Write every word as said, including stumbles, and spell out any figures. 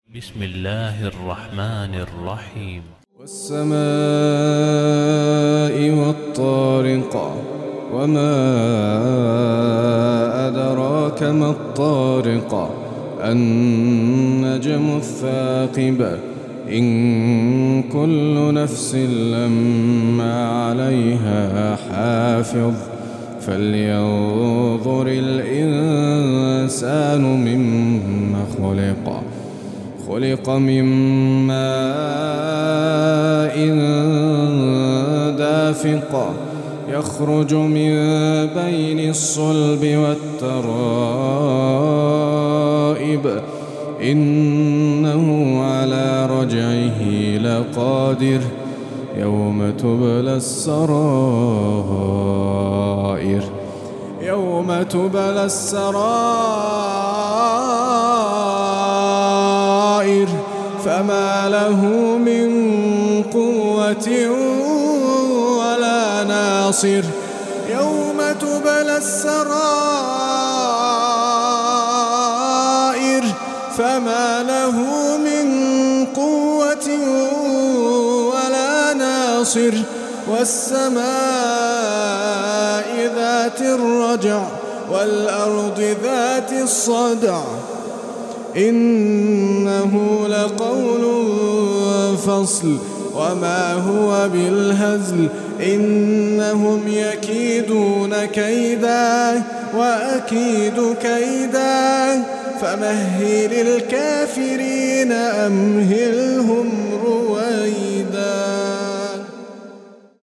بسم الله الرحمن الرحيم. والسماء والطارق وما أدراك ما الطارق النجم الثاقب إن كل نفس لما عليها حافظ فلينظر الإنسان مما خلق خلق من ماء دافق يخرج من بين الصلب والترائب إنه على رجعه لقادر يوم تبلى السرائر يوم تبلى السرائر فما له من قوة ولا ناصر يوم تبلى السرائر فما له من قوة ولا ناصر والسماء ذات الرجع والأرض ذات الصدع إنه لقول فصل وما هو بالهزل إنهم يكيدون كيدا وأكيد كيدا فمهل الكافرين أمهلهم رويدا.